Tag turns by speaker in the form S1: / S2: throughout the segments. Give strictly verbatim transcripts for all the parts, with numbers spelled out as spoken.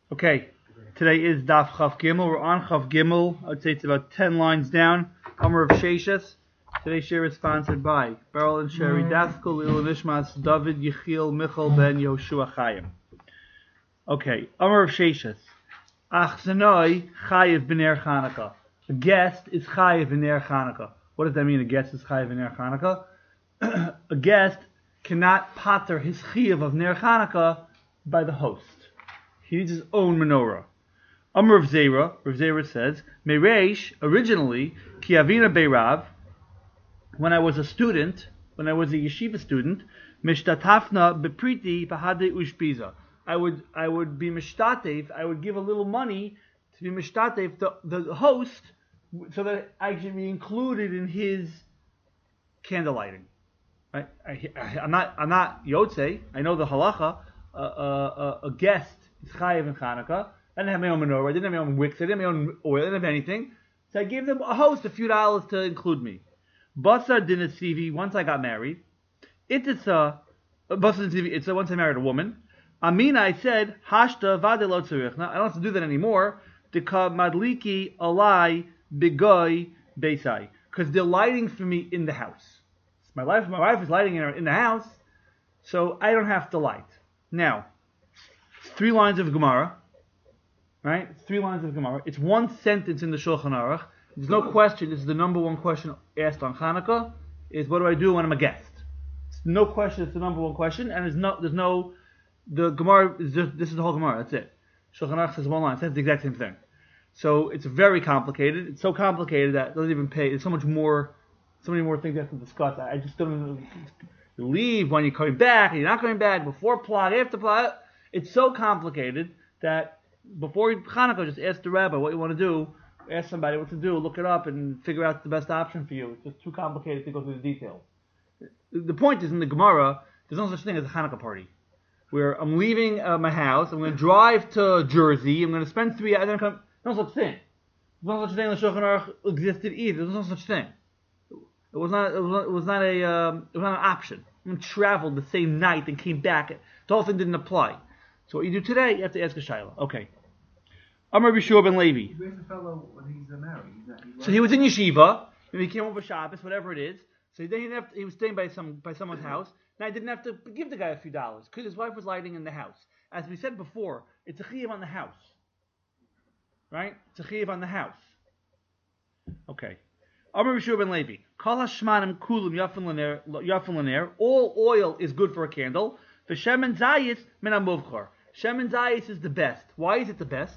S1: Okay, today is Daf Chav Gimel. We're on Chav Gimel. I would say it's about ten lines down. Amar of Sheshas. Today's share is sponsored by Beryl and Sherry Daskal, Lil Nishmas, David Yechiel, Michal Ben Yoshua Chaim. Okay, Amar of Sheshas. Ach Zanoi Chayiv B'ner Chanukah. A guest is Chayiv B'ner Chanukah. What does that mean? A guest is Chayiv B'ner Chanukah. A guest cannot pater his Chayiv of Ner Chanukah by the host. He needs his own menorah. Amar Rav Zera, Rav Zera says, Mereish, originally, Ki Avina Beirav, when I was a student, when I was a yeshiva student, Mishtatafna Bepriti Bahade Ushpiza. I would I would be mishtatev, I would give a little money to be mishtatev, the, the host, so that I can be included in his candlelighting. Right? I, I, I'm not I'm not Yotze, I know the halacha, uh, uh, uh, a guest is chayiv in Chanukah. I didn't have my own menorah, I didn't have my own wicks, I didn't have my own oil, I didn't have anything. So I gave them a host a few dollars to include me. Basar dinasivi, once I got married, ititza, basar dinasivi, it's once I married a woman. Amina, I said, hashta vadelo tzurichna. I don't have to do that anymore. Dika madliki alai bigoy beisai, because they're lighting for me in the house. My wife, my wife is lighting in, in the house, so I don't have to light. Now, three lines of Gemara, right? Three lines of Gemara. It's one sentence in the Shulchan Aruch. There's no question. This is the number one question asked on Hanukkah: is what do I do when I'm a guest? It's no question. It's the number one question, and there's no, there's no, the Gemara is just, this is the whole Gemara. That's it. Shulchan Aruch says one line. It says the exact same thing. So it's very complicated. It's so complicated that it doesn't even pay. There's so much more, so many more things you have to discuss. I, I just don't. You leave when you're coming back. You're not coming back before plot, after plot. It's so complicated that before Hanukkah, just ask the rabbi what you want to do. Ask somebody what to do. Look it up and figure out the best option for you. It's just too complicated to go through the details. The point is, in the Gemara, there's no such thing as a Hanukkah party, where I'm leaving uh, my house. I'm going to drive to Jersey. I'm going to spend three hours. Come, no such thing. There's no such thing. The Shulchan Aruch existed either. There's no such thing. It was not. It was not, it was not a. Um, it was not an option. I traveled the same night and came back. The whole thing didn't apply. So what you do today, you have to ask a shayla. Okay. Amar Bishur ben Levi.
S2: Where's the fellow when he's married? He's not, he's
S1: so he was in yeshiva, and he came over Shabbos, whatever it is. So he didn't have to, he was staying by some by someone's house. Now I didn't have to give the guy a few dollars because his wife was lighting in the house. As we said before, it's a chiyuv on the house, right? It's a chiyuv on the house. Okay. Amar Bishur ben Levi. Kol hashmanim kulim yafin l'ner. All oil is good for a candle. For shemen zayis min hamuvchar. Shemen zayis is the best. Why is it the best?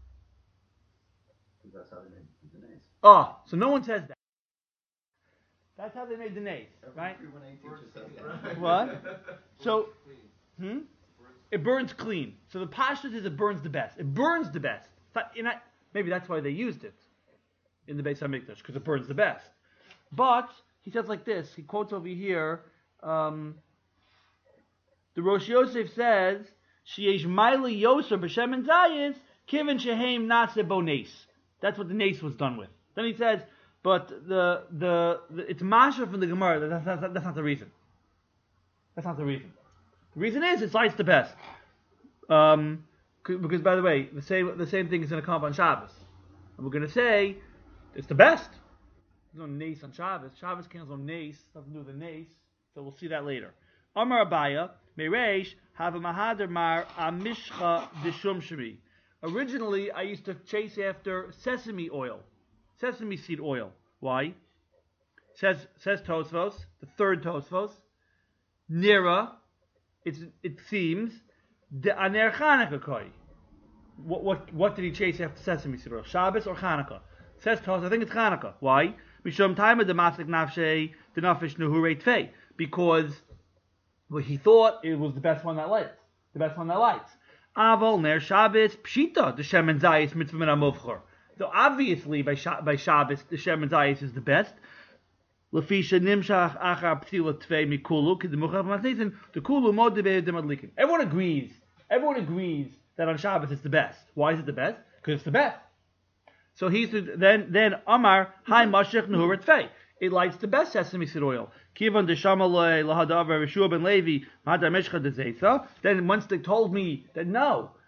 S2: That's how they made the nays.
S1: Oh, so no one says that. That's how they made the nays, right? What? So, hmm? It burns clean. So the pashtus is it burns the best. It burns the best. Maybe that's why they used it in the Beis HaMikdash, because it burns the best. But he says like this. He quotes over here. Um, the Rosh Yosef says, "Sheyesh Maili Yoser b'Shemen Zayis Kivin Shehem Nase Bones." That's what the nace was done with. Then he says, but the the, the it's masha from the Gemara. That's, that's, that's not the reason. That's not the reason. The reason is it's lights the best. Um, because by the way, the same the same thing is going to come up on Shabbos, and we're going to say it's the best. There's no nace on Shabbos. Shabbos candles no nace. Nothing to do with the nace. So we'll see that later. Amar Abaya Mereish have a mahader mar amishcha deshum shemi. Originally, I used to chase after sesame oil, sesame seed oil. Why? Says says Tosfos, the third Tosfos. Nira, it's it seems the aner Chanukah koi. What what what did he chase after sesame seed oil? Shabbos or Chanukah? Says Tosfos, I think it's Chanukah. Why? Mishum time of the maslik nafshe the nafish nuhurei tfei, because well, he thought it was the best one that lights, the best one that lights. Aval ner Shabbos pshita the shemen zayis mitzvah min hamuvchar. So obviously by Sh- by Shabbos the shemen zayis is the best. Lefisha nimshach achar psila tvei mikulu k'demuchav matnisin the kulu mod debeid demadlikin. Everyone agrees. Everyone agrees that on Shabbos it's the best. Why is it the best? Because it's the best. So he's then then Amar Hai Mashech Nuhurat Fei. It lights the best sesame seed oil. Kivan deshamalei lahadav Rishua ben Levi madar meshcha dezeitha. Then once they told me that no,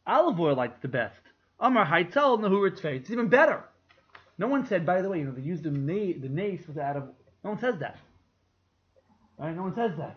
S1: Olive oil light's the best. Amar Haitel Nahur Tzvei. It's even better. No one said, by the way, you know, they used the na- the nace was out of. No one says that. Right? No one says that.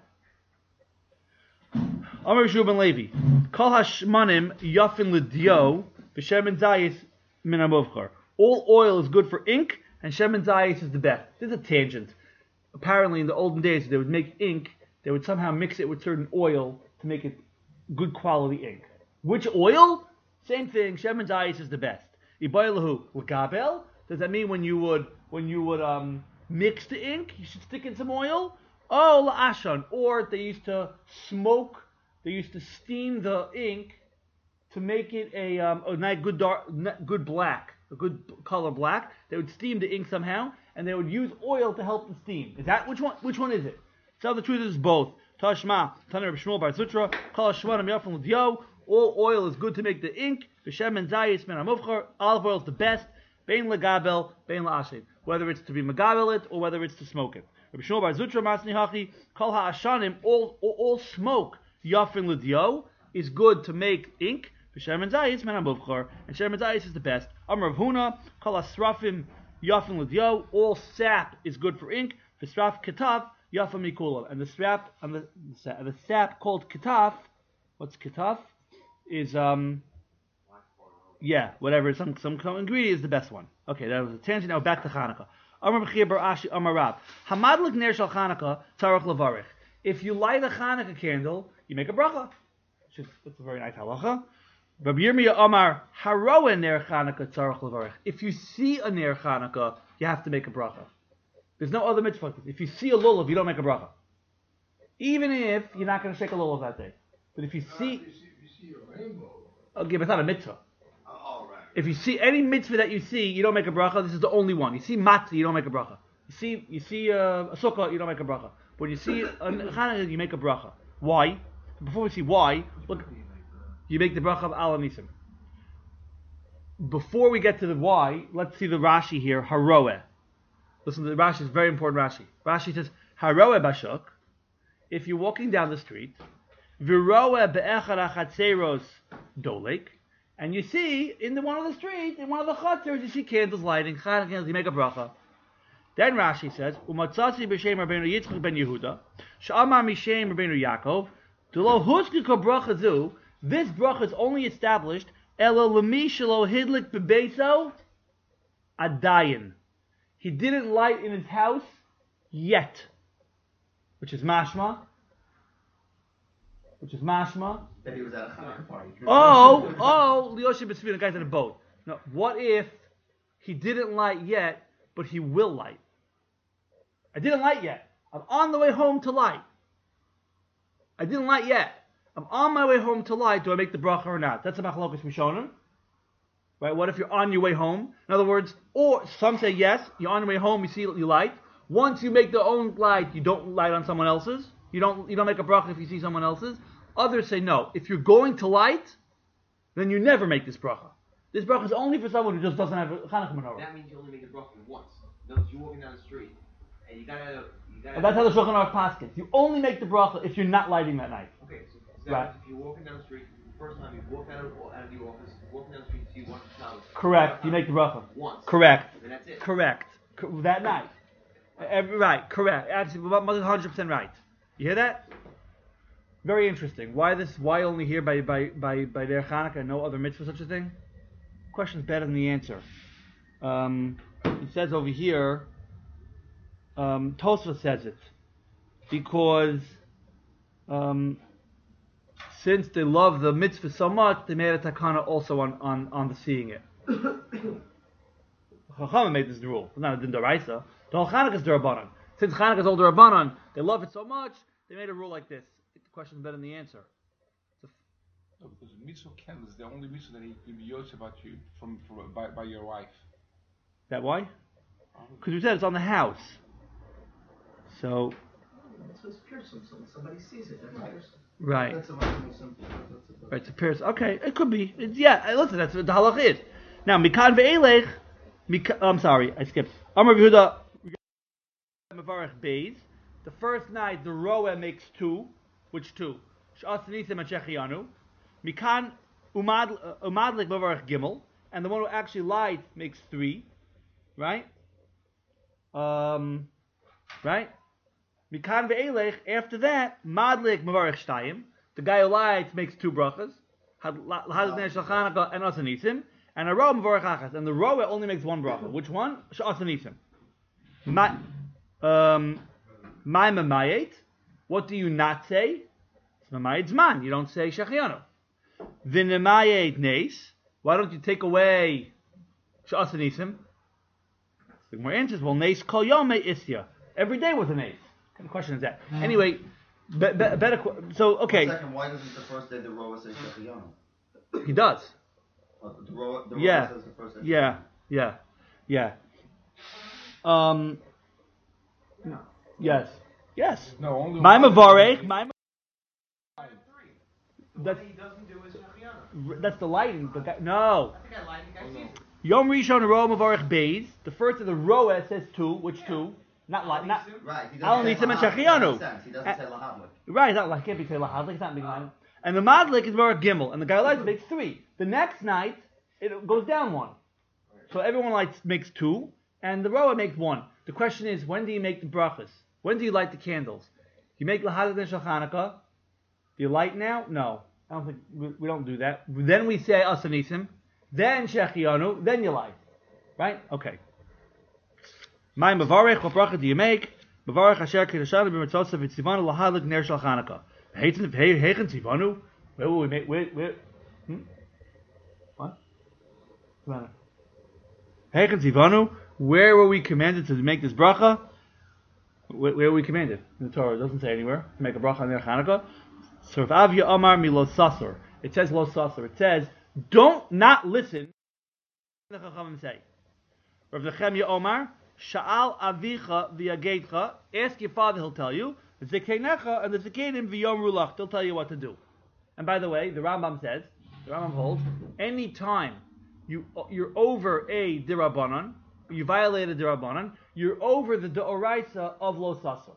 S1: Amar Yeshua ben Levi. Kol hashmanim yafin l'dio v'shemen zayis min hamuvchar. All oil is good for ink, and shemen zayis is the best. This is a tangent. Apparently, in the olden days, they would make ink. They would somehow mix it with certain oil to make it good quality ink. Which oil? Same thing. Shemen zayis is the best. Ibaylahu l'gabel. Does that mean when you would when you would um, mix the ink, you should stick in some oil? Oh, la'ashan. Or they used to smoke. They used to steam the ink to make it a um, a nice good dark, good black, a good color black. They would steam the ink somehow, and they would use oil to help the steam. Is that which one? Which one is it? So the truth is both. Tashma, Taner B'Shmuel Bar Sutra, Kol Hashmanim Yafin L'Dio. All oil is good to make the ink. V'shemen zayis min hamuvchar. Olive oil is the best. Bein legabel, bein la'ashin. Whether it's to be megabel it or whether it's to smoke it. Rabbi Shmuel Bar Zutra Masni Hachi, Kol ha'ashanim. All all smoke yafin l'dio is good to make ink. V'shemen zayis min hamuvchar. And shemen zayis is the best. Amar Rav Huna, Kol ha'srafim yafin l'dio. All sap is good for ink. V'sraf ketaf yafin mikulam. And the sap and the the sap called ketaf. What's ketaf? Is um. Yeah, whatever. Some some ingredient is the best one. Okay, that was a tangent. Now back to Chanukah. Amar B'chir Bar Ashi Amar Rab. Hamadlik ner shel Chanukah tzarich levarich. If you light a Chanukah candle, you make a bracha. Which is that's a very nice halacha. Rabbi Yirmiyah Amar Haroeh ner Chanukah tzarich levarich. If you see a ner Chanukah, you have to make a bracha. There's no other mitzvah. If you see a lulav, you don't make a bracha. Even if you're not going to shake a lulav that day. But if you see,
S3: you see, you see a rainbow.
S1: Okay, but it's not a mitzvah. If you see any mitzvah that you see, you don't make a bracha. This is the only one. You see matzah, you don't make a bracha. You see, you see uh, a sukkah, you don't make a bracha. But when you see a Chanukah, you make a bracha. Why? Before we see why, look, you make the bracha of Al Nisim. Before we get to the why, let's see the Rashi here. Haroeh. Listen to the Rashi. It's very important. Rashi. Rashi says Haroeh bashuk. If you're walking down the street, v'roeh be'echad achatzeros dolek. And you see, in the one of the streets, in one of the chutzers, you see candles lighting, Chanukah candles, you make a bracha. Then Rashi says, Umatzasi b'shem Rabbeinu Yitzchak ben Yehuda, Sh'amar mishem Rabbeinu Yaakov, D'lo huskika bracha zu, this bracha is only established, Ela l'mi shelo hidlik bebeso, adayin. He didn't light in his house yet. Which is mashma. Which is mashma.
S2: That he was at a Hanukkah party.
S1: Oh, oh, Lioshi B'Svina, the guy's in a boat. No, what if he didn't light yet, but he will light? I didn't light yet. I'm on the way home to light. I didn't light yet. I'm on my way home to light. Do I make the bracha or not? That's a machlokas mishonim. Right? What if you're on your way home? In other words, or some say yes, you're on your way home, you see you light. Once you make the own light, you don't light on someone else's. You don't you don't make a bracha if you see someone else's. Others say no. If you're going to light, then you never make this bracha. This bracha is only for someone who just doesn't have a Chanukah menorah.
S4: That means you only make the bracha once. No, you're walking down the street and you gotta. You gotta
S1: And that's how the Shulchan Aruch paskins. You only make the bracha if you're not lighting that night.
S4: Okay, so, so
S1: Right.
S4: if you're walking down the street, the first time you walk out of, out of the office, walking down the street, you see one child.
S1: Correct. You make the bracha.
S4: Once.
S1: Correct.
S4: And that's it.
S1: Correct. Co- that night. Every, right. Correct. Absolutely. one hundred percent right. You hear that? Very interesting. Why this? Why only here by by by by their Chanukah and no other mitzvah such a thing? Question's better than the answer. Um, it says over here. Um, Tosfos says it because um, since they love the mitzvah so much, they made a takana also on on on the seeing it. Chachamim made this rule. It's not a din d'oraisa. The whole Chanukah is d'Rabbanan. Since Chanukah is all d'Rabbanan, they love it so much, they made a rule like this. The question's better than the answer.
S3: No, because mitzvah candle is the only mitzvah that he can be yosef about you from, from by, by your wife.
S1: That why? Because we said it's on the house. So,
S2: So it's piercing. So when somebody sees it, that's piercing.
S1: right.
S2: That's a much more simple. That's a
S1: Right, it's a pierce. Okay, it could be. It's, yeah, uh, listen, that's what the halach is. Now, mikan ve'elech, mika, I'm sorry, I skipped. Amar Yehuda, Mevarech Beis. The first night, the roeh makes two. Which two? Sh'as nisim and shechianu. Mikan umad umadlik mavarich gimel, and the one who actually lied makes three, right? Um, right? Mikan ve'elech. After that, madlik mavarich shtayim. The guy who lied makes two brachas. Lahadlik ner shel Chanukah and asanisim. And a roa mavarich achas. And the roa only makes one bracha. Which one? Asanisim. My um, my mamayet. What do you not say? It's mamayet zman. You don't say shechianu. V'nemayet nes. Why don't you take away she'asanisim? The more answers. Well, nes kol yom isya. Every day was a nes. What kind of question is that? Mm-hmm. Anyway, be, be, better. So okay.
S5: One second, why doesn't the first day the roa say shechianu?
S1: He does.
S5: Uh, the roa, the roa
S1: Yeah.
S5: says the first day.
S1: Yeah. Yeah. Yeah. Um.
S2: No.
S1: Yes. Yes.
S3: No, only
S1: My
S3: one.
S1: mavarech. My.
S2: Three. The
S1: That's
S2: one he doesn't do is Shachiana.
S1: that's the lighting. But that, no.
S2: I think I lied. The guy sees it.
S1: Yom Rishon roa mavarech beis. The first of the roa says two. Which
S2: Yeah.
S1: two? Not like not.
S5: Right, he
S1: Al
S5: doesn't say
S1: Nisim and
S5: lahadlik.
S1: Shechianu.
S5: That makes sense. He doesn't
S1: Uh,
S5: say lahadlik.
S1: Right, not like can't be say lahadlik, it's not being line. And the madlik is more gimel, and the guy lights makes three. The next night it goes down one. So everyone lights makes two, and the roa makes one. The question is, when do you make the brachas? When do you light the candles? You make lahadlik and Chanukah. Do you light now? No, I don't think we, we don't do that. Then we say asanisim, then shechianu, then you light. Right? Okay. My mavarech, what bracha do you make? Mavarech asher kedashanu b'mitzvosav v'tzivanu lahadlik ner shel Chanukah. Heichen heichen tzivanu. Where will we make? Where? Where? Hmm? What? What's the matter? Heichen tzivanu. Where were we commanded to make this bracha? Where, where were we commanded? In the Torah, it doesn't say anywhere to make a bracha on ner Chanukah. So if Avya Amar mi lo sasor, it says lo sasor. It says don't not listen. The Chachamim say. Rav Nechemya Omar. Sha'al avicha v'yageitcha. Ask your father, he'll tell you. Zekeinecha and the zekenim v'yom rulach. They'll tell you what to do. And by the way, the Rambam says, the Rambam holds, any time you you're over a dirabanan, you violated dirabanan, you're over the deoraisa of lo sasor.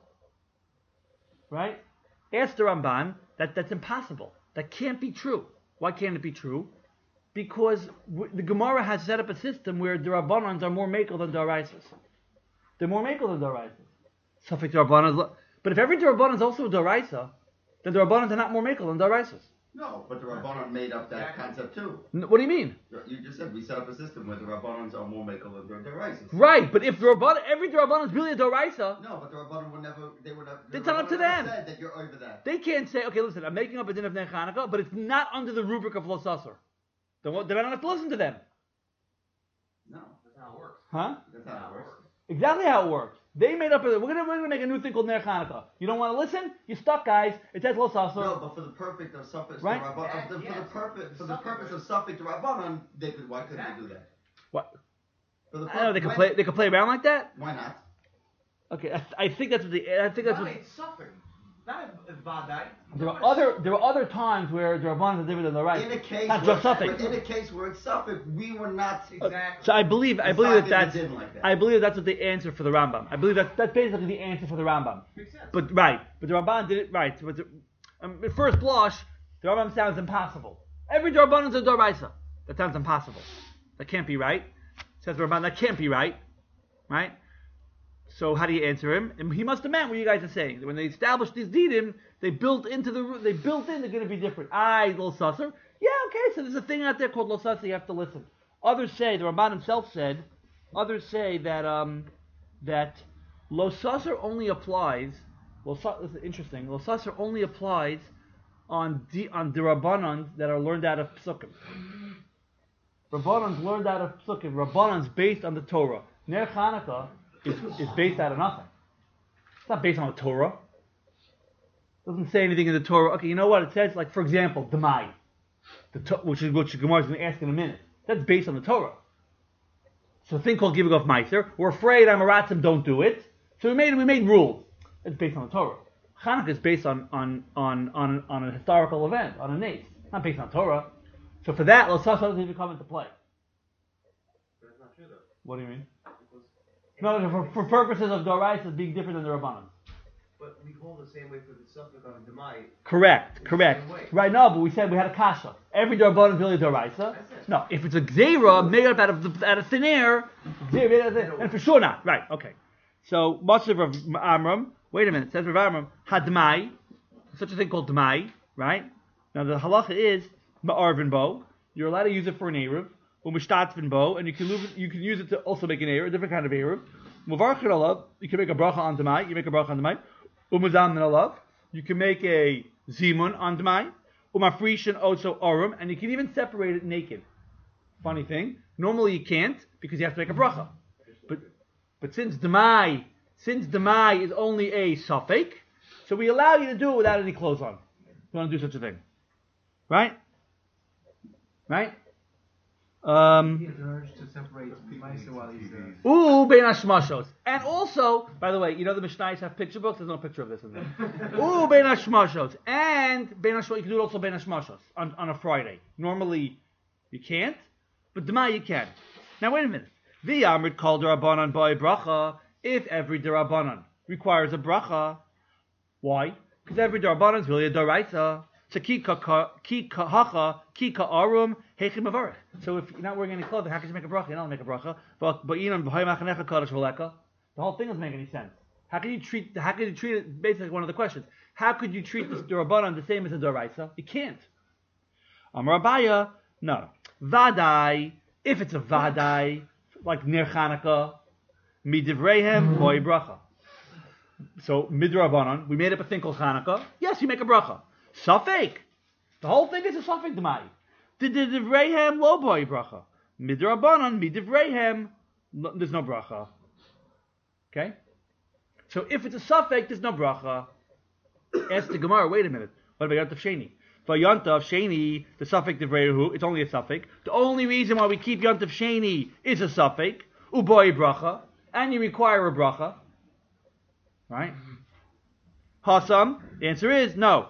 S1: Right? Ask the Ramban. That that's impossible. That can't be true. Why can't it be true? Because w- the Gemara has set up a system where dirabanans are more makel than daraisas. They're more makel than daraisas. Safek dirabanan. But if every dirabanan is also a daraisa, then dirabanans are not more makel than daraisas.
S5: No, but the Rabbanon made up that concept too.
S1: N- what do you mean?
S5: You just said we set up a system where the Rabbanons are more makel than their deraisas.
S1: Right, but if dirabanan, every dirabanan is really a daraisa,
S5: No, but the Rabbanon would never. They would have.
S1: It's not up to them.
S5: Said that you're over that.
S1: they can't say, okay, listen, I'm making up a din of Ner Chanukah, but it's not under the rubric of lo sasor. Then what? Then I don't have to listen to them.
S5: No,
S2: That's how it works.
S1: Huh?
S5: that's not how it works.
S1: Exactly how it works. They made up a. We're gonna we're gonna make a new thing called Ner Chanukah. You don't want to listen? You're stuck, guys. It says lo sasor.
S5: No, but for the purpose of suffix,
S1: Right?
S5: the Rabban,
S2: Yeah,
S5: of the, for
S2: yes.
S5: the purpose for the
S2: Suffix.
S5: purpose of suffix to Rabbanon, they could. Why couldn't
S2: Exactly.
S5: they do that?
S1: What?
S5: For the
S1: I don't know. They could
S5: when-
S1: play. They could play around like that.
S5: Why not?
S1: Okay, I, I think that's what the. I think that's
S2: No,
S1: what.
S2: it's suffering. Not a, a vadai.
S1: There are other. There are other times where the Rabbanan is different than the right.
S5: In a case,
S1: Not
S5: where,
S1: just suffix.
S5: in a case where it's suffix, we were not
S2: Exactly.
S1: So I believe. I
S5: It's
S1: believe
S5: not
S1: that
S5: that
S1: that's.
S5: it didn't like that.
S1: I believe that's what the answer for the Rambam. I believe that that's basically the answer for the Rambam.
S2: Makes sense.
S1: But right, but the Ramban did it right. But the, um, at first blush, the Rambam sounds impossible. Every Rabbanan is a Doraisa. That sounds impossible. That can't be right. Says the Ramban, that can't be right. Right? So how do you answer him? And he must have meant what you guys are saying. When they established these dinim, they built into the they built in they're going to be different. I lo sasser. Yeah, okay. So there's a thing out there called lo sasser. You have to listen. Others say the Ramban himself said. Others say that um that lo sasser only applies. Lo sa- this is interesting. Lo sasser only applies on di, on the Rabbanans that are learned out of Psukim. Rabbanans learned out of Psukim. Rabbanans based on the Torah. Ner Chanukah is, is based out of nothing. It's not based on the Torah. It doesn't say anything in the Torah. Okay, you know what? It says, like, for example, Demai, the to- which is what Gemara is going to ask in a minute. That's based on the Torah. So a thing called giving off Meiser. We're afraid I'm a ratzim, don't do it. So we made we made rules. It's based on the Torah. Chanukah is based on on on on, on a historical event, on a nace. It's not based on Torah. So for that, Lo Sasor doesn't even come into play.
S4: That's not true though.
S1: What do you mean? No, no, for, for purposes of Doraisa being different than the Rabbanan.
S4: But we hold the same way for the suffix on Demai.
S1: Correct,
S4: the
S1: correct.
S4: same way.
S1: Right, no, but we said we had a kasha. Every Darabban is really Doraisa.
S4: That's it.
S1: No, if it's a Gzeira made up out of, the, out of thin air, Gzeira made out of thin air, and for sure not. Right, okay. So, Masav of Amram, wait a minute, says Rav Amram, Hadmai, such a thing called Dmai, right? Now the halacha is, Ma'arvin bo, you're allowed to use it for an Eruv, or Mishtatzvin bo, and you can, move it, you can use it to also make an Eruv, a different kind of Eruv. Muvarchin alav, you can make a bracha on Dmai, you make a bracha on Dmai. Umazam alav, you can make a zimun on Dmai. Umafrishin also arum, and you can even separate it naked. Funny thing, normally you can't because you have to make a bracha. But but since Dmai, since Dmai is only a suffix, so we allow you to do it without any clothes on. You want to do such a thing, right? Right? Um,
S2: He has an urge to separate Maisa while he's there.
S1: Ooh, bein hashmashos. And also, by the way, you know the Mishnayos have picture books? There's no picture of this in there. Ooh, bein hashmashos. And bein hashmashos, you can do it also bein hashmashos on, on a Friday. Normally, you can't, but Demai you can. Now, wait a minute. The Amrit called Darabanan by bracha if every Darabanan requires a bracha. Why? Because every Darabanan is really a Daraisa. So ki hacha, ki arum, hechim avarich. So if you're not wearing any clothing, how can you make a bracha? You don't make a bracha. But but you know, the whole thing doesn't make any sense. How can you treat? How can you treat it? Basically, one of the questions. How could you treat this Durabanan the same as a Doraisa? You can't. Amar Abaya, no. Vadai, if it's a Vadai, like Ner Chanukah, midivreihem boy bracha. So midrabanan, we made up a thing called Chanukah. Yes, you make a bracha. Safek. The whole thing is a Safek Demai. Midivreihem lo boy bracha. Midrabanan, midivreihem, there's no bracha. Okay? So if it's a Safek, there's no bracha. Ask the Gemara, wait a minute. What about Yantav Sheni? For Yantav Sheni, the Safek Divreihu, it's only a Safek. The only reason why we keep Yantav Sheni is a Safek. Uboy bracha. And you require a bracha. Right? Hasam, the answer is no.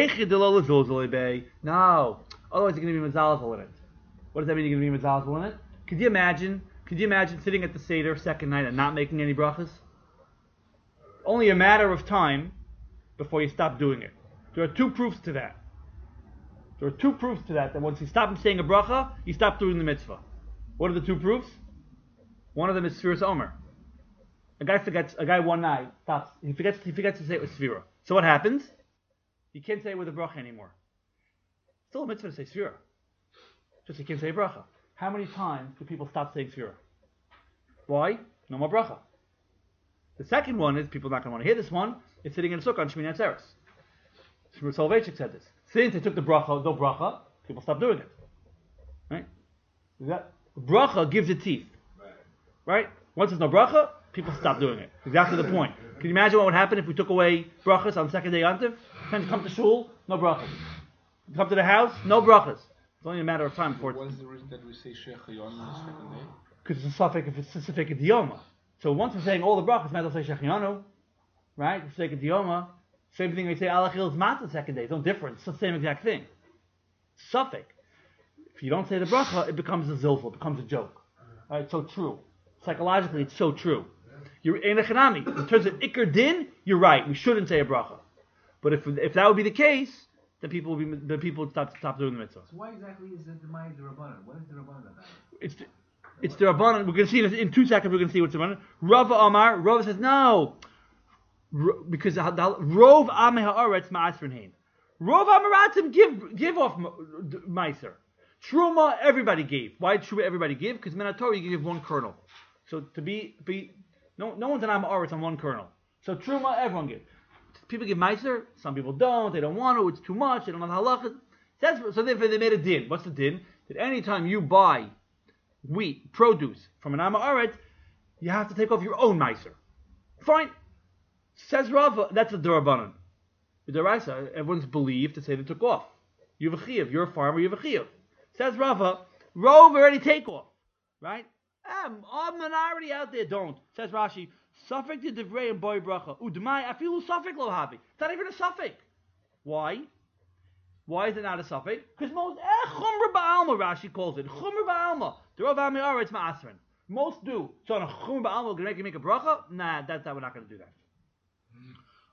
S1: No. Otherwise you're going to be mazalzal in it. What does that mean you're going to be mazalzal in it? Could you imagine, could you imagine sitting at the Seder second night and not making any brachas? Only a matter of time before you stop doing it. There are two proofs to that. There are two proofs to that, that once you stop saying a bracha, you stop doing the mitzvah. What are the two proofs? One of them is Sfiras Omer. A guy forgets, a guy one night stops, he forgets, he forgets to say it with Sfira. So what happens? You can't say it with a bracha anymore. Still a mitzvah to say Sfira. Just you can't say a bracha. How many times do people stop saying Sfira? Why? No more bracha. The second one is, people are not going to want to hear this one, it's sitting in a sukkah on Shmini Atzeres. Shmuel Soloveitchik said this. Since they took the bracha, no bracha, people stop doing it. Right? That bracha gives it teeth. Right? Once there's no bracha, people stop doing it. Exactly the point. Can you imagine what would happen if we took away brachas on the second day Yantiv? Then you come to shul, no brachas. You come to the house, no brachas. It's only a matter of time before it's...
S3: What is the reason that we say Shechayon on the second day?
S1: Because it's a suffix, if it's specific idioma. So once we're saying all the brachas, might as well say Shechianu, right? It's like idioma. Same thing we say Alachil is mat the second day. It's no difference. It's the same exact thing. Suffix. If you don't say the bracha, it becomes a zilful, it becomes a joke. Right? It's so true. Psychologically, it's so true. You're in a chanami. In terms of ikar din, you're right. We shouldn't say a bracha. But if if that would be the case, then people would be the people would stop stop doing the mitzvah.
S2: So why exactly is it the Maya Durabanan? What is the Rabbanan about?
S1: It's the, it's the Rabbanan. We're going to see in, in two seconds. We're going to see what's the Rabbanan. Rava Amar. Rava says no, R- because the, the, Rov Ameh Haaretz Ma'asrin Hein. Rov Amaratim give give off Meiser. Truma everybody gave. Why did Truma everybody give? Because Minatorah you give one kernel. So to be be no no one's an Am Haaretz on one kernel. So Truma everyone gives. People give Meiser. Some people don't. They don't want to. It's too much. They don't have halachas. That's, so therefore they made a din. What's the din? That anytime you buy wheat, produce from an Am Haaretz, you have to take off your own Meiser. Fine. Says Rava, that's a Durabanan. The Duraisa, everyone's believed to say they took off. You have a chiyuv. You're a farmer. You have a chiyuv. Says Rava, Rove already take off. Right? Um, a minority out there don't. Says Rashi, Safek to Divrei and Boy Bracha. Udmai, I feel Safek lo havi. It's not even a Safek. Why? Why is it not a Safek? Because most, eh, Chumra Ba'alma, Rashi calls it. Chumra Ba'alma. The Rav Ami Aretz Ma'asren. Most do. So on a Chumra Ba'alma, we're going to make a bracha? Nah, that's that, we're not going to do that.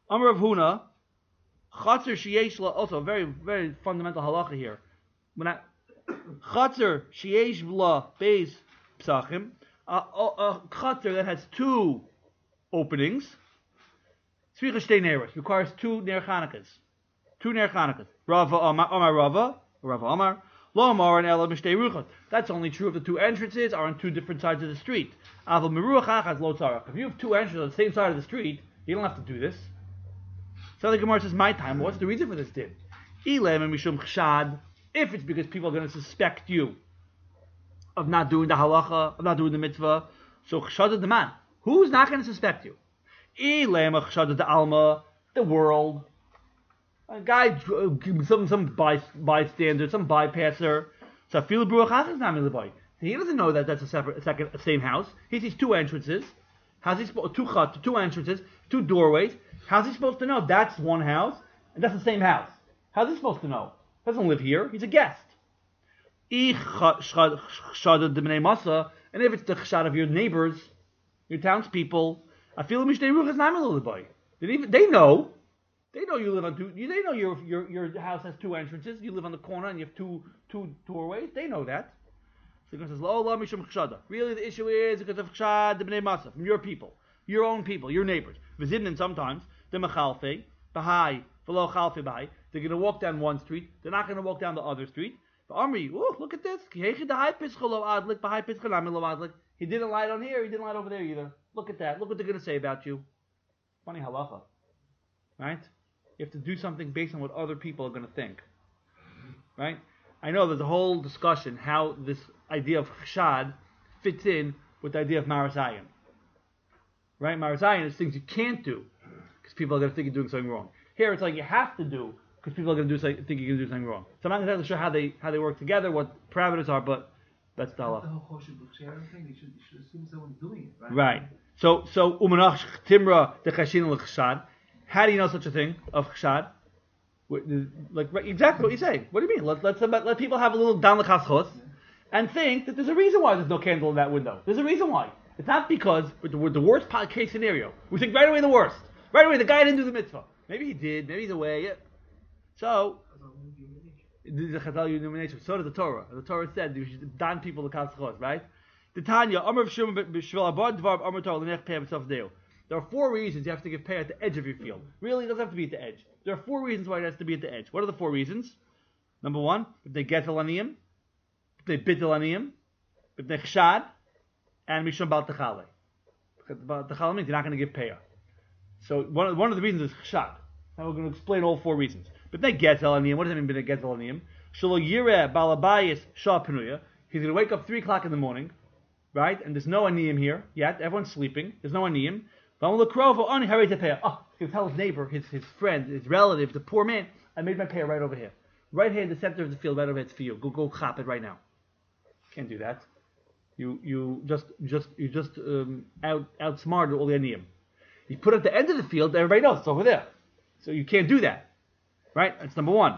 S1: Amar Rav Huna, Chatzar sheyesh la, also very, very fundamental halacha here. When I, Chatzar sheyesh la beis psachim, a, a, a chatzar that has two openings, tzricha shtei neiros, requires two ner Chanukahs. Two ner Chanukahs. Rava Amar, Amar Rava, Rava Amar, Lo Amar and Ela Mishtei Ruchot. That's only true if the two entrances are on two different sides of the street. Aval Meruach Achaz Lo Tzarach. If you have two entrances on the same side of the street, you don't have to do this. So the Gemara says, my time, what's the reason for this din? Ilem and Mishum Chshad, if it's because people are going to suspect you of not doing the halacha, of not doing the mitzvah, so Chshad the man. Who's not going to suspect you? Ilem Chshad the Alma, the world. A guy, some some by, bystander, some bypasser. So feel Bruach is not boy. He doesn't know that that's a separate, a second, a same house. He sees two entrances. How's he supposed two chut, two entrances, two doorways? How's he supposed to know that's one house and that's the same house? How's he supposed to know? He doesn't live here. He's a guest. And if it's the chshad of your neighbors, your townspeople, I feel mishnei ruch is not boy. They know. They know you live on two. They know your your your house has two entrances. You live on the corner and you have two two doorways. They know that. So he says, "Lo la mishum chshada." Really, the issue is because of chshad the bnei masa from your people, your own people, your neighbors. V'zimnin sometimes the mechalfe b'hai v'lo chalfe b'hai. They're going to walk down one street. They're not going to walk down the other street. But Amri, oh, look at this. He didn't light on here. He didn't light over there either. Look at that. Look what they're going to say about you. Funny halacha, right? You have to do something based on what other people are going to think, right? I know there's a whole discussion how this idea of chshad fits in with the idea of marazayin, right? Marazayin is things you can't do because people are going to think you're doing something wrong. Here it's like you have to do because people are going to do something, think you're going to do something wrong. So I'm not exactly sure how they how they work together, what parameters are, but that's the halacha.
S2: The whole kosher b'ksher thing, you should, you should assume someone's doing it, right?
S1: Right. So so umanach timra the chashin l'chshad. How do you know such a thing of chshad? Like exactly what you say. What do you mean? Let let let people have a little dan l'chaschos and think that there's a reason why there's no candle in that window. There's a reason why. It's not because with the, with the worst case scenario. We think right away the worst. Right away the guy didn't do the mitzvah. Maybe he did. Maybe he's away. Yeah. So this is a chazal illumination. So does the Torah. The Torah said you should dan people l'chaschos, right? The Tanya Amar Shimon b'Shvel Abad Dvar Amar Torah l'nech pei himself deu. There are four reasons you have to give pay at the edge of your field. Really, it doesn't have to be at the edge. There are four reasons why it has to be at the edge. What are the four reasons? Number one, if they get aniyim, if they bit aniyim, if they chshad, and mishum bal techale. Bal techale means you're not going to give pay. So one of, one of the reasons is chshad. Now we're going to explain all four reasons. But they get aniyim. What does that mean? They get aniyim. Shelo yireh balabayis shah penuya. He's going to wake up three o'clock in the morning, right? And there's no aniyim here yet. Everyone's sleeping. There's no aniyim. Oh, he's going to tell his neighbor, his, his friend, his relative, the poor man, I made my pay right over here. Right here in the center of the field, right over here, it's for you. Go go chop it right now. Can't do that. You you just just you just um, out outsmarted all the aniyim. You put it at the end of the field, everybody knows it's over there. So you can't do that. Right? That's number one.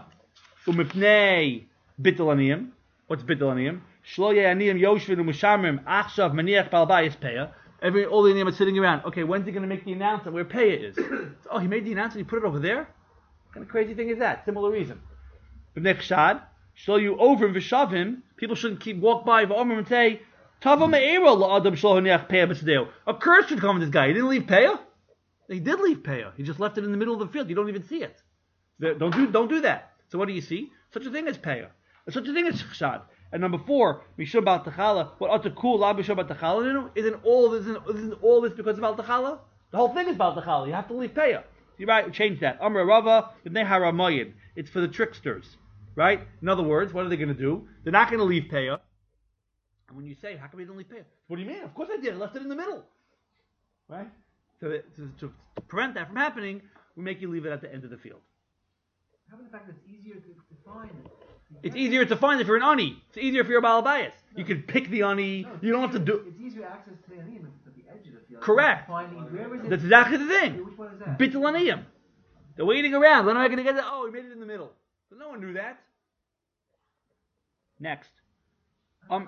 S1: Umipnei bitul aniyim. What's bitul aniyim? Shlo ye aniyim yoshvin u'mishamrim achshav maniach balbayis peya. Every all the aniyim are sitting around. Okay, when's he going to make the announcement where pay is? Oh, he made the announcement. He put it over there. What kind of crazy thing is that? Similar reason. But nechshad, show you over and v'shavim. People shouldn't keep walk by v'omer and say, "Tava me'era la'adam shlo haniach peya b'tzedeu." A curse should come on this guy. He didn't leave peya. He did leave peya. He just left it in the middle of the field. You don't even see it. Don't do don't do that. So what do you see? Such a thing as peya. Such a thing as chshad. And number four, Mishum Bal Techala, what Atakul La Mishum Bal Techala, isn't all this isn't, isn't all this because of Bal Techala? The whole thing is Bal Techala. You have to leave Peya. You might change that. Amra Rava, Ibnei Haramayin. It's for the tricksters. Right? In other words, what are they going to do? They're not going to leave Peya. And when you say, how come you didn't leave Peya? What do you mean? Of course I did. I left it in the middle. Right? So that, to, to prevent that from happening, we make you leave it at the end of the field.
S2: How about the fact that it's easier to, to find?
S1: It's easier to find if you're an ani. It's easier if you're a balabayas. No. You can pick the ani.
S2: No,
S1: you don't
S2: easier,
S1: have to do.
S2: It's easier access to the aniyim at the edge of the field.
S1: Correct.
S2: Finding, where is it?
S1: That's exactly the thing.
S2: Okay, which one is that?
S1: Bittul aniyim. They're waiting around. When am I going to get that? Oh, we made it in the middle. So no one knew that. Next. Um,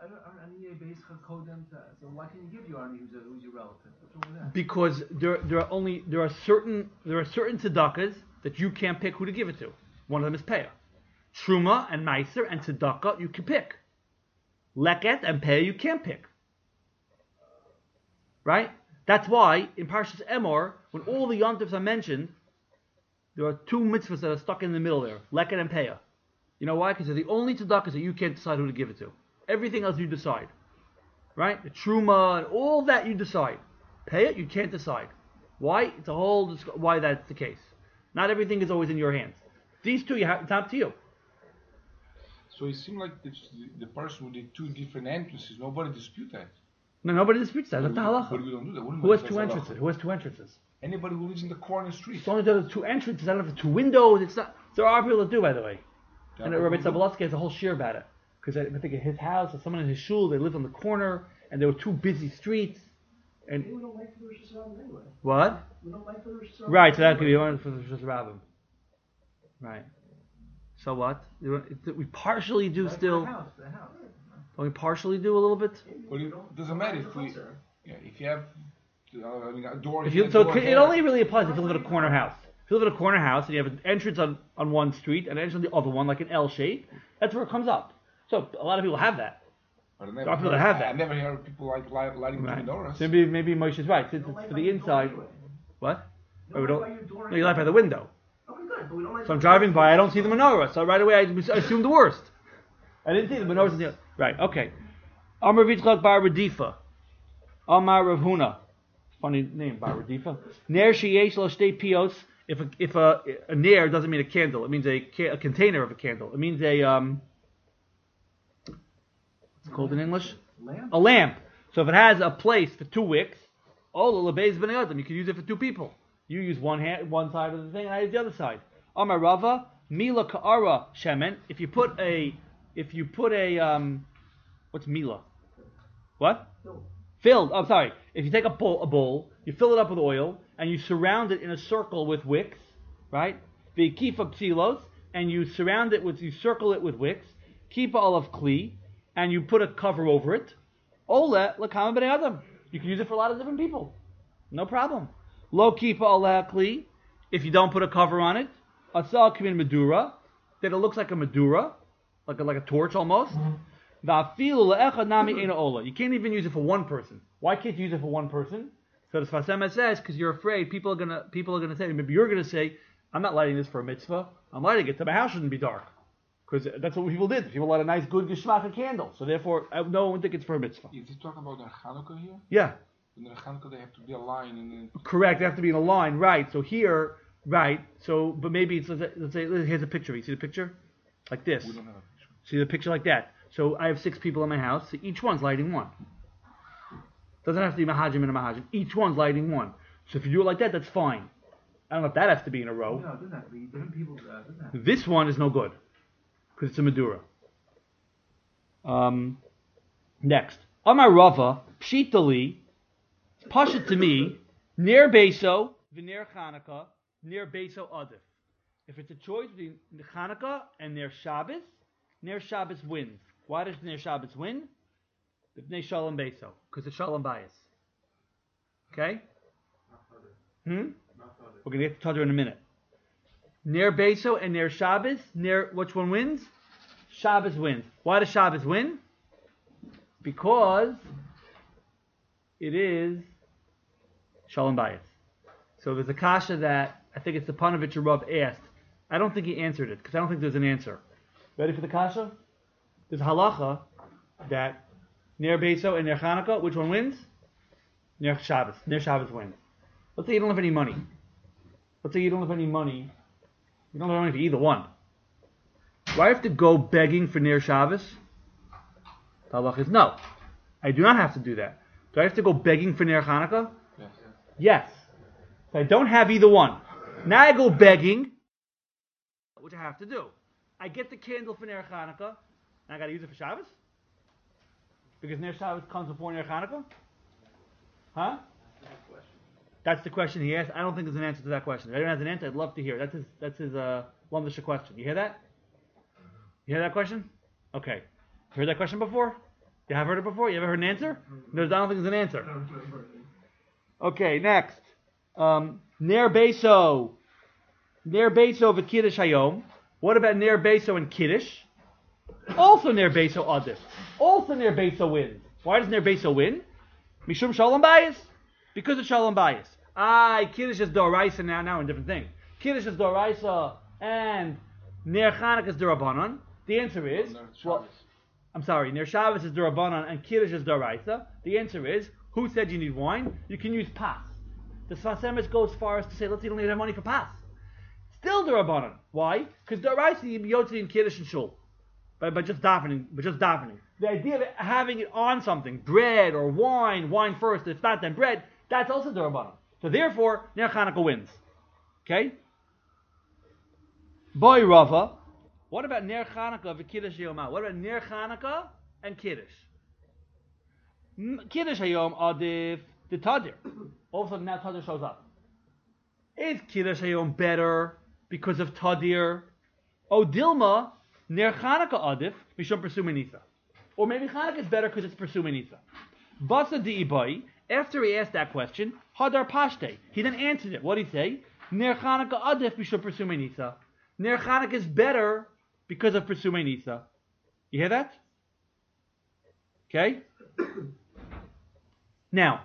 S2: So why can you give your army who's, a, who's your relative? What's wrong with that?
S1: because there there are only there are certain there are certain tzedakahs that you can't pick who to give it to. One of them is Peah. Truma and Meiser and tzedakah you can pick. Leket and Peah you can't pick. Right? That's why in Parshas Emor, when all the yontifs are mentioned, there are two mitzvahs that are stuck in the middle there, Leket and Peah. You know why? Because they're the only tzedakahs that you can't decide who to give it to. Everything else you decide. Right? The Truma and all that you decide. Peah you can't decide. Why? It's a whole dis- why that's the case. Not everything is always in your hands. These two, you have, it's up to you.
S3: So it seemed like the, the person with the two different entrances, nobody dispute that.
S1: No, nobody disputes that. That's the
S3: But
S1: halacha.
S3: we don't do that. What do you
S1: Who
S3: mean
S1: has
S3: that's
S1: two
S3: halacha?
S1: entrances? Who has two entrances?
S3: Anybody who lives in the corner street.
S1: As long as there's two entrances, I don't have two windows. It's not. There are people that do, by the way.
S3: Yeah,
S1: And
S3: but
S1: Rabbi
S3: who do-
S1: Zabalotsky has a whole shir about it. Because I, I think at his house or someone in his shul, they lived on the corner, and there were two busy streets. And
S2: We don't like the Rosh Hashanah anyway.
S1: what?
S2: We don't like the Rosh Hashanah.
S1: Right. So that could be one for just rabbim. Right. So what? We partially do
S2: Like
S1: still.
S2: The house, the house.
S1: We partially do a little bit.
S3: But it doesn't matter if we, yeah, if you have, uh, I mean, a door
S1: If
S3: here,
S1: you,
S3: a
S1: so
S3: door
S1: it, it
S3: there.
S1: only really applies if you live in a corner house. If you live in a corner house and you have an entrance on, on one street and an entrance on the other one, like an L shape, that's where it comes up. So a lot of people have that.
S3: But I
S1: There
S3: never
S1: are people
S3: heard,
S1: that have that.
S3: I never heard people like light, lighting
S1: Right.
S3: two menorahs.
S1: So maybe maybe Moshe's right. Since
S2: We don't
S1: it's
S2: light
S1: for
S2: by
S1: the
S2: your door
S1: inside.
S2: anyway.
S1: What?
S2: You
S1: Oh, we
S2: don't
S1: don't.
S2: light by your door
S1: No, you light by the
S2: anyway.
S1: window.
S2: Okay, good, but we don't light
S1: So I'm
S2: by
S1: driving
S2: your
S1: by,
S2: door.
S1: I don't see the menorah. So right away I assume the worst. I didn't see the menorahs in the right. Okay. Amar Vitzchak bar Radifa. Amar Rav Huna. Funny name, bar Radifa. Ner sheyesh lo shtei pios. If a if a, a ner doesn't mean a candle, it means a, ca- a container of a candle. It means a um. What's it called in English?
S2: Lamp?
S1: A lamp. So if it has a place for two wicks, oh, lebeis b'nei adam, you can use it for two people. You use one hand, one side of the thing, and I use the other side. Amar Rava, mila ka'ara shemen. If you put a, if you put a, um, what's mila? What?
S2: Filled.
S1: Filled. Oh, sorry. If you take a bowl, a bowl, you fill it up with oil, and you surround it in a circle with wicks, right? The kifa psilos, and you surround it with, you circle it with wicks. Kifa olav kli, and you put a cover over it. Ole lakama b'nei adam. You can use it for a lot of different people. No problem. Lo kifa olav kli. If you don't put a cover on it, asal kimin medura, that it looks like a medura, like a, like a torch almost. Va'afilu le'echad nami ena ola. You can't even use it for one person. Why can't you use it for one person? So the Sfasema says, because you're afraid people are gonna people are gonna say, maybe you're gonna say, I'm not lighting this for a mitzvah. I'm lighting it so my house shouldn't be dark. Because that's what people did. People light a nice, good geschmack candle. So therefore, uh, no one would think it's for a mitzvah.
S3: Is he talking about the Hanukkah here?
S1: Yeah,
S3: In the Hanukkah they have to be a line and then
S1: correct. They have to be in a line, right? So here, right? So, but maybe it's let's say, let's say here's a picture. You see the picture, like this.
S3: we don't have a picture.
S1: See the picture like that. So I have six people in my house. So each one's lighting one. Doesn't have to be mahajim and a mahajim. Each one's lighting one. So if you do it like that, that's fine. I don't know if that has to be in a row.
S2: No, it doesn't have to be. Different people, uh, doesn't have to be.
S1: This one is no good because it's a Madura. Um, next, Amar Rava Pshitali, it's pasha to me near Beso v'near Chanukah near Beso Adif. If it's a choice between Chanukah and near Shabbos, near Shabbos wins. Why does near Shabbos win? B'nei Shalom Beso, because it's Shalom bias. Okay. Hmm. We're going to get to Tadr in a minute. Near Beso and near Shabbos, near which one wins? Shabbos wins. Why does Shabbos win? Because it is Shalom Bayis. So there's a kasha that I think it's the Panovich Rav asked. I don't think he answered it because I don't think there's an answer. Ready for the kasha? There's a halacha that near Beso and near Chanukah, which one wins? Near Shabbos. Near Shabbos wins. Let's say you don't have any money. Let's say you don't have any money. You don't have money for either one. Do I have to go begging for near Shabbos? The halach is no. I do not have to do that. Do I have to go begging for near Chanukah?
S3: Yes.
S1: Yes. So I don't have either one. Now I go begging, which I have to do. I get the candle for near Chanukah, and I got to use it for Shabbos? Because near Shabbos comes before near Chanukah? Huh? That's the question he asked. I don't think there's an answer to that question. If anyone has an answer, I'd love to hear. That's his. That's his uh, Lumdisha question. You hear that? You hear that question? Okay. Heard that question before? You have heard it before? You ever heard an answer? No, I don't think there's an answer. Okay, next. Um, Ner Beso. Ner Beso v'Kiddush Hayom. What about Ner Beso and Kiddush? Also Ner Beso Adif. Also Ner Beso wins. Why does Ner Beso win? Mishum Shalom Bayis. Because of Shalom Bayis. Ah, Kiddush is Doraisa now, now a different thing. Kiddush is Doraisa and Ner Chanukah is Dorabanan. The answer is, well, I'm sorry, Ner Shabbos is Dorabanan and Kiddush is Doraisa. The answer is, who said you need wine? You can use pas. The Sfas Emes goes as far as to say, let's say you don't need to have money for pas. Still Dorabanan. Why? Because Doraisa you be Yotzi and Kiddush and Shul. By, by just davening, by just davening. The idea of it, having it on something, bread or wine, wine first, if not then bread, that's also Dorabanan. So therefore, Ner Chanukah wins. Okay? Boy Rava, what about Ner Chanukah v'Kiddush Hayom? What about Ner Chanukah and Kiddush? Kiddush Hayom Adif the Tadir. All of a sudden now Tadir shows up. Is Kiddush Hayom better because of Tadir? O Dilma, Ner Chanukah Adif Mishum Persu Menisa. Or maybe Chanukah is better because it's Persu Menisa. Basa Di'ibai, after he asked that question, Hadar Pashte, he then answered it. What did he say? Ner Chanukah Adif Mishum Persu Menisa. Ner Chanukah is better because of Persu Menisa. You hear that? Okay? Now,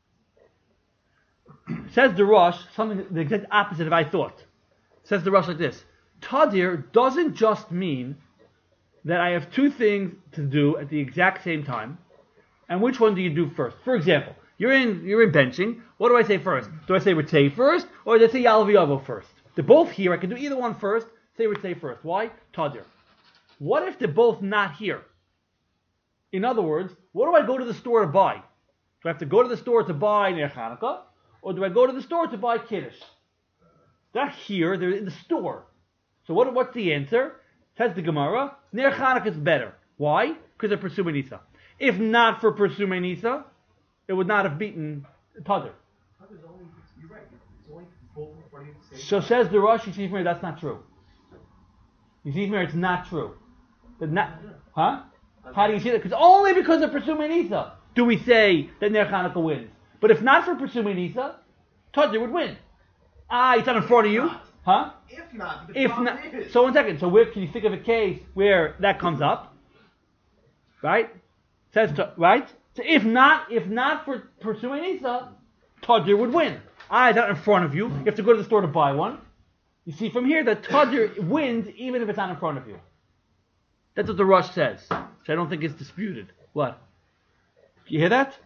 S1: says the Rosh, something the exact opposite of I thought. Says the Rosh like this. Tadir doesn't just mean that I have two things to do at the exact same time, and which one do you do first? For example, you're in you're in benching. What do I say first? Do I say Ritzei first, or do I say Yalav Yavo first? They're both here. I can do either one first. Say Ritzei first. Why? Tadir. What if they're both not here? In other words, what do I go to the store to buy? Do I have to go to the store to buy Ner Chanukah, or do I go to the store to buy Kiddush? They're here. They're in the store. So what, what's the answer? Says the Gemara, Ner Chanukah is better. Why? Because of Persu Menisa. If not for Persu Menisa, it would not have beaten Tadir.
S2: You're right. It's only both in front of you at the same
S1: So says the Rosh Yeshiva, that's not true. Yeshiva, it's not true. The not, huh? How do you see that? Because only because of Persu Menisa do we say that Ner Chanukah wins. But if not for Persu Menisa, Tadir would win. Ah, it's not in front of you. Huh?
S2: If not, the
S1: If
S2: problem
S1: not,
S2: is.
S1: so one second. So where can you think of a case where that comes up? Right? Says to, right. So if not, if not for pursuing Isa, Tadir would win. Ah, it's not in front of you. You have to go to the store to buy one. You see from here that Tadir wins even if it's not in front of you. That's what the Rush says, which I don't think is disputed. What? You hear that?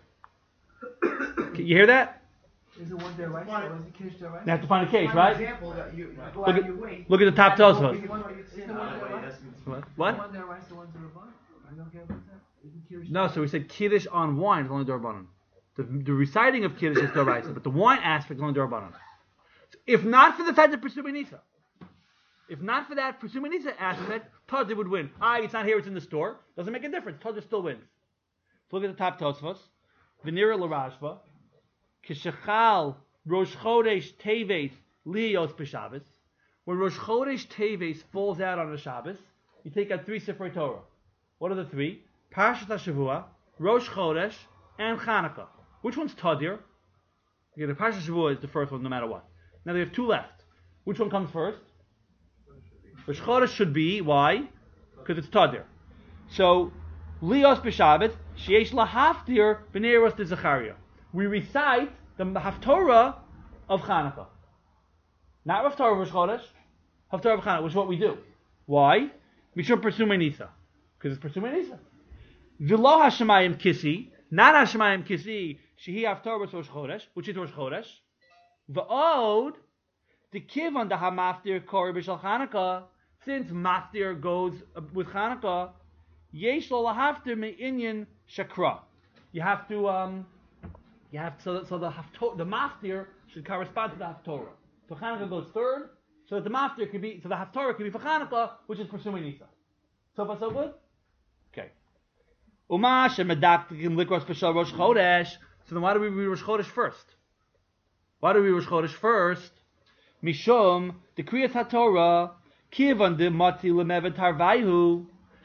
S1: You hear that?
S2: Is it one there right? Or is it Kiddush there right?
S1: You have to find a case,
S2: For
S1: right?
S2: example, that you go
S1: Look
S2: out
S1: at-
S2: of your way.
S1: look at the top Tosfos.
S2: Is the one there right?
S1: What?
S2: The
S1: What?
S2: one there right, the ones that are bought? Are you okay with that? Isn't Kiddush
S1: No, so we said Kiddush on wine is only Dorbanon. The, the reciting of Kiddush is Doraisa, but the wine aspect is only Dorbanon. So if not for the fact that Persu Menisa, if not for that Persu Menisa aspect, Tadir would win. Ah, it's not here, it's in the store. Doesn't make a difference. Tadir still wins. So look at the top Tosfos. Venira Larashva. Kishachal Rosh Chodesh Teves Lios B'Shabbos. When Rosh Chodesh Teves falls out on a Shabbos, you take out three Sefer Torah. What are the three? Parashat HaShavua, Rosh Chodesh, and Chanukah. Which one's Tadir? Okay, the Parashat HaShavua is the first one, no matter what. Now they have two left. Which one comes first? Rosh Chodesh should be, why? Because it's Tadir. So, Lios B'Shabbat, Sheyesh Lahaftir B'nei Rosh de Zechariah. We recite the Haftorah of Chanukah. Not Haftorah of Rosh Chodesh, Haftorah of Chanukah, which is what we do. Why? Mishum Persu Menisa. Because it's Persu Menisa. V'lo Hashemayim Kisi, not Hashemayim Kisi, Shehi Haftorah Rosh Chodesh, which is Rosh Chodesh. V'od, the Kivan the Hamaftir Kori B'Shal Chanukah, since Maftir goes with Chanukah, Yesh Lo Lahaftir Me'inyan Shakra. You have to, um, you have so that, so the haftor, the maftir should correspond to the haftorah. So Chanukah goes third, so that the maftir could be, so the haftorah could be for Chanukah, which is pursuing Nisa. So far so good. Okay. Uma shemedaktikim likros b'shal Rosh Chodesh. So then why do we read Rosh Chodesh first? Why do we read Rosh Chodesh first? Mishum the kriyas haTorah kivan de mati lemevet harvayhu.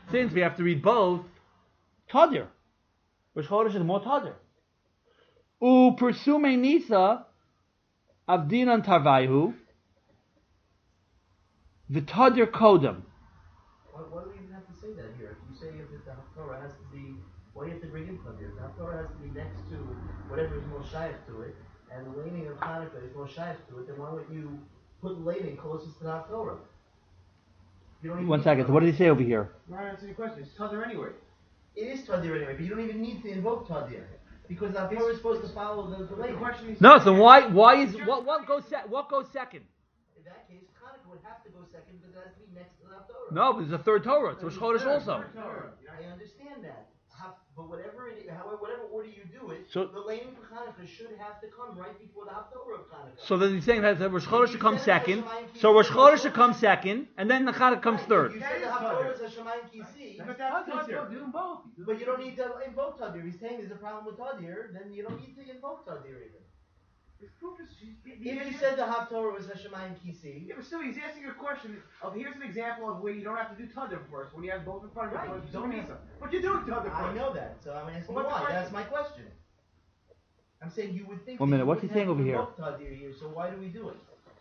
S1: since we have to read both, Tadir. Rosh Chodesh is more Tadir. U Persume Nisa Avdinan Tarvaihu V'Tadir Kodem.
S2: Why, why do we even have to say that here? If you say if the Haftorah has to be, why do you have to bring in Tadir? The Haftorah has to be next to whatever is most shaykh to it, and the laning of Hanukkah is most shaykh to it, then why wouldn't you put the laning closest to the Haftorah? You don't even
S1: One
S2: need
S1: second, so what did he say over here?
S4: Right, answer your question. It's Tadir anyway.
S2: It is Tadir anyway, but you don't even need to invoke Tadir. Because the Haftorah is supposed to follow the, the
S4: The
S2: laning.
S4: question is.
S1: No, so why why is what what goes se- what goes second?
S2: In that case, Hanukkah would have to go second because it has to be next to the Haftorah.
S1: No, but there's a third Torah. It's Rosh Chodesh also.
S2: I understand that. Haf- But whatever it is, however, whatever order you do it,
S1: So-
S2: the laning for Hanukkah should have to come right before the Haftorah of Hanukkah.
S1: So then he's saying that Rosh Chodesh should come second. So Rosh Chodesh should come second, and then the Chanukah comes
S2: Right,
S1: third.
S2: You said the Haftorah is a Shemayim Kisi,
S4: But that's Tadir.
S3: Do them both.
S2: but you don't need to invoke Tadir. He's saying there's a problem with Tadir, then you don't need to invoke Tadir even.
S4: His proof is.
S2: If you said the Haftorah was a Shemayim Kisi,
S4: Yeah, but still, he's asking a question of here's an example of where you don't have to do Tadir first when you have both in front of you.
S2: Right,
S4: so
S2: you don't
S4: it's
S2: need-
S4: But you're doing Tadir first.
S2: I know that, so I'm asking
S4: What's the
S2: why.
S4: question?
S2: That's my question. I'm saying you would think.
S1: One
S2: that
S1: minute,
S2: you
S1: what's he
S2: wouldn't
S1: saying
S2: have
S1: over
S2: to
S1: here?
S2: invoke Tadir here, so why do we do it?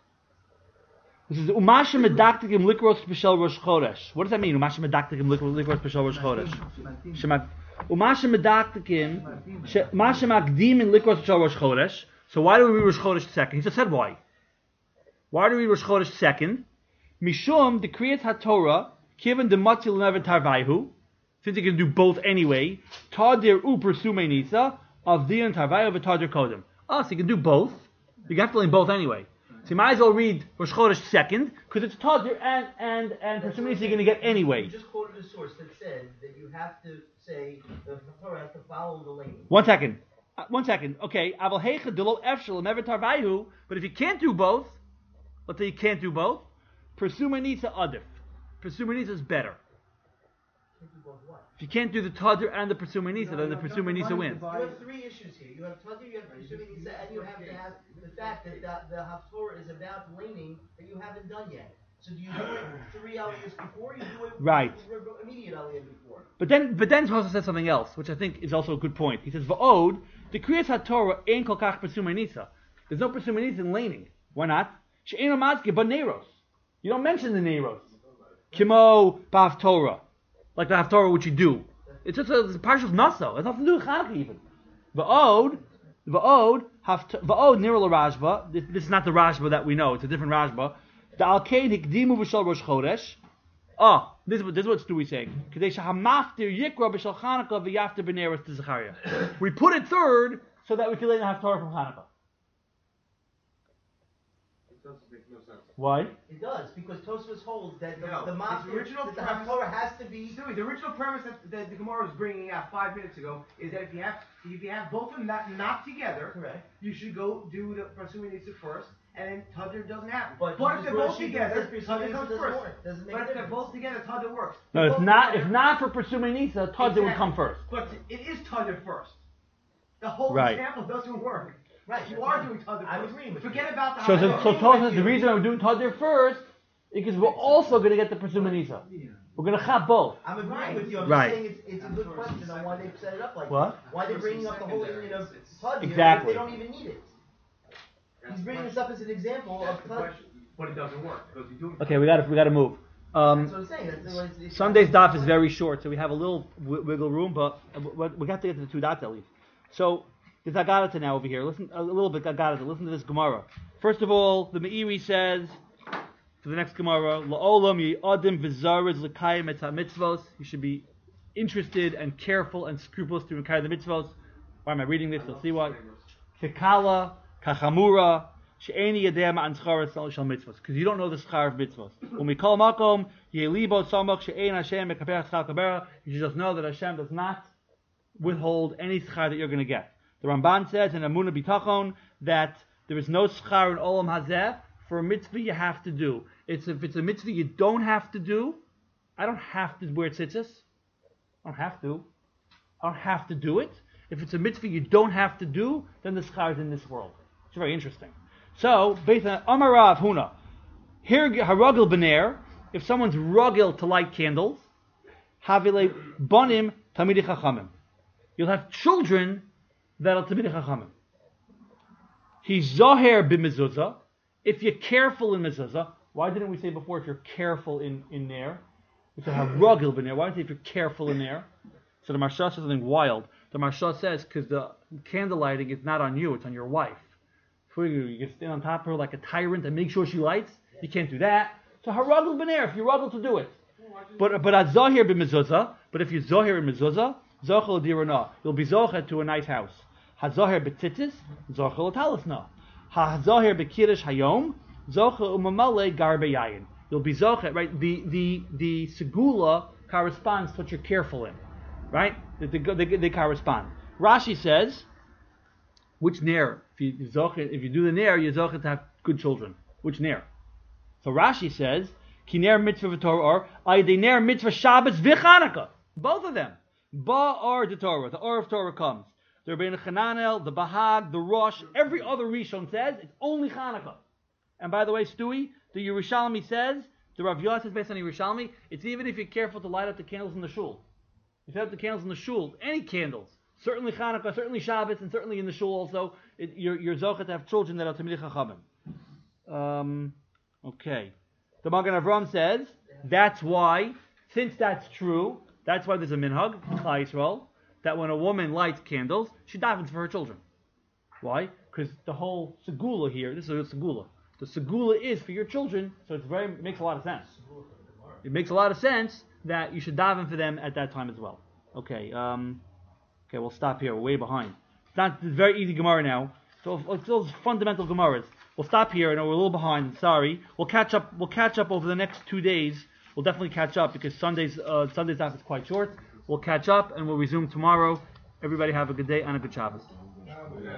S1: This is Umasha Medaktikim Likros B'Shel Rosh Chodesh. What does that mean? Umasha Medaktikim Likros B'Shel Rosh Chodesh. Shema- Umasha Medaktikim Umasha Makdim in Likros B'Shel Rosh Chodesh. So why do we read Rosh Chodesh second? He just said why. Why do we read Rosh Chodesh second? Mishum the Kriyat HaTorah Kivan the Matzil Never Tarvaihu. Since you can do both anyway. Tadir U Persume Nisa of Dian Tarvaihu v'Tadir Kodem. Oh, so you can do both. You have to learn both anyway. So you might as well read Rosh Chodesh second, because it's Tadir and and and
S2: That's
S1: Persume
S2: what
S1: Nisa
S2: I'm
S1: you're going to
S2: saying.
S1: get anyway.
S2: You just quoted a source that said that you have to say the Torah has to follow the lane.
S1: One second. Uh, one second. Okay. Aval heicha delo efshel never tarvaihu. But if you can't do both, let's say you can't do both, Persume Nisa adif. Persume Nisa is better.
S2: Can't do both what?
S1: If you can't do the Tadir and the Persume Nisa, then the Persume Nisa wins.
S2: You have three issues here. You have Tadir, you have Persume Nisa, and you have to have the fact that the, the Haftorah is about laning that you haven't done yet. So do you do it three aliyahs before? You do it
S1: Right.
S2: immediate aliyah before.
S1: But then, but then Tosfos says something else, which I think is also a good point. He says, "Va'od the Kriyas HaTorah ain't kol kach Persume Nisa. There's no Persume Nisa in laning. Why not? She'eino mazke but Neiros. You don't mention the Neiros. Kimo b'Haftorah, like the Haftorah which you do. It's just a, it's a partial naso. It has nothing to do with Chanukah even. Va'od, va'od, haft- va'od nira l'Rashba. This, this is not the Rashba that we know. It's a different Rashba. The Alkein hikdimu b'shal Rosh Chodesh. Ah, this is what this is what Stewie saying. Kadei shahamaftir yikra b'shal Chanukah v'yaftir b'Neiros to Zechariah. We put it third so that we can learn the Haftorah from Chanukah.
S4: It doesn't make no sense.
S1: Why?
S2: It does, because Tosfos holds that the,
S4: No,
S2: the,
S4: its
S2: Maftir-
S4: original
S2: that the
S4: premise-
S2: Haftorah has to be.
S4: Stewie, the original premise that, that the Gemara was bringing out five minutes ago is that if you have if you have both of them not, not together,
S2: Correct.
S4: you should go do the Persume Nisa first, and then Tadir doesn't happen.
S2: But
S4: if
S2: Jesus
S4: they're
S2: Rosh
S4: both
S2: Hashanah
S4: together,
S2: says Persume
S4: Tadir
S2: Nisa
S4: comes
S2: doesn't
S4: first.
S2: work. Doesn't make
S4: But
S2: a
S4: if they're
S2: difference.
S4: both together, Tadir works.
S1: No, if
S4: Both
S1: not
S4: together-
S1: if not for Persume Nisa, Tadir would come first.
S4: But it is Tadir first. The whole
S1: Right.
S4: example doesn't work.
S2: Right.
S4: You
S2: that's
S4: are
S2: fine.
S4: doing Tadir first.
S2: I'm agreeing with
S4: Forget
S2: you.
S4: about the
S1: So, so,
S4: high-
S1: so
S2: agree
S1: Tosfos
S2: with
S1: says the
S2: you.
S1: reason we're doing Tadir first is because we're also going to get the Persume Nisa. We're going to have both.
S2: I'm agreeing with you. I'm
S1: Right.
S2: just saying it's, it's a good question on why they've set it up like
S1: What?
S2: that. Why they're bringing up the whole union of Tadir
S1: Exactly.
S2: if they don't even need it. He's bringing this up as an example
S4: That's
S2: of
S4: the
S2: Tadir.
S4: question. But it doesn't work because you're doing.
S1: Okay, we got to we got to move.
S2: That's
S1: Um,
S2: what I'm saying. That's, it's, it's
S1: Sunday's daf is very short, so we have a little w- wiggle room, but we, we got to get to the two dots at least. So there's Agadata now over here. Listen a little bit Agadata. Listen to this Gemara. First of all, the Meiri says for the next Gemara, La'olam yi'adim v'zarid l'kayim et mitzvos. You should be interested and careful and scrupulous to carry the mitzvos. Why am I reading this? You'll see why. Kekala, kachamura, she'eni yadeh ma'an schar shal mitzvos. Because you don't know the schar of mitzvos. When we call makom, yelibo samach she'en Hashem mekaper schar kabera. You should just know that Hashem does not withhold any schar that you're going to get. The Ramban says in Amunah Bitachon that there is no schar in Olam Hazeh for a mitzvah you have to do. It's if it's a mitzvah you don't have to do, I don't have to wear tzitzis. I don't have to. I don't have to do it. If it's a mitzvah you don't have to do, then the schar is in this world. It's very interesting. So, based on Amarav Huna, here haragil bener, if someone's rugil to light candles, Havile bonim tamidi chachamim. You'll have children that are tamidi chachamim. He's zoher b'mezuzah. If you're careful in mezuzah, why didn't we say before if you're careful in in there? We said have rugil in there. Why didn't we say if you're careful in there? So the Maharsha says something wild. The Maharsha says because the candle lighting is not on you, it's on your wife. So you, you can stand on top of her like a tyrant and make sure she lights. You can't do that. So haragil b'ner if you're rugil to do it. But but at zohir b'mezuzah. But if you're zohir in mezuzah, zochel dirana, you'll be zocher to a nice house. Hazohir b'tzitzis, zochel talasna. Ha-zohir b'kiddush hayom, zochel umamale gar beyayin. You'll be zocher, right? The the the segula corresponds to what you're careful in, right? They, they, they, they correspond. Rashi says, which ner? If you zocher, if you do the ner, you're zocher to have good children. Which ner? So Rashi says, ki ner mitzvah v'torah or ayde ner mitzvah Shabbos v'Chanukah. Both of them. Ba or the Torah, the or of Torah comes. The Rebbeinu Chananel, the Bahag, the Rosh, every other Rishon says it's only Chanukah. And by the way, Stewie, the Yerushalmi says, the Rav Yosef says based on Yerushalmi, it's even if you're careful to light up the candles in the shul. If you have the candles in the shul, any candles, certainly Chanukah, certainly Shabbos, and certainly in the shul also, it, you're, you're zochah to have children that are Talmidei Chachamim. Um, okay. The Magen Avram says, that's why, since that's true, that's why there's a minhag, Klal Yisrael, that when a woman lights candles, she davens for her children. Why? Because the whole segula here, this is a segula. The segula is for your children, so it's very it makes a lot of sense. It makes a lot of sense that you should daven for them at that time as well. Okay, um, okay, we'll stop here. We're way behind. It's not it's very easy Gemara now. So it's those fundamental Gemaras. We'll stop here. I know we're a little behind. Sorry. We'll catch up. We'll catch up over the next two days. We'll definitely catch up because Sunday's uh, Sunday's off is quite short. We'll catch up and we'll resume tomorrow. Everybody have a good day and a good Shabbos.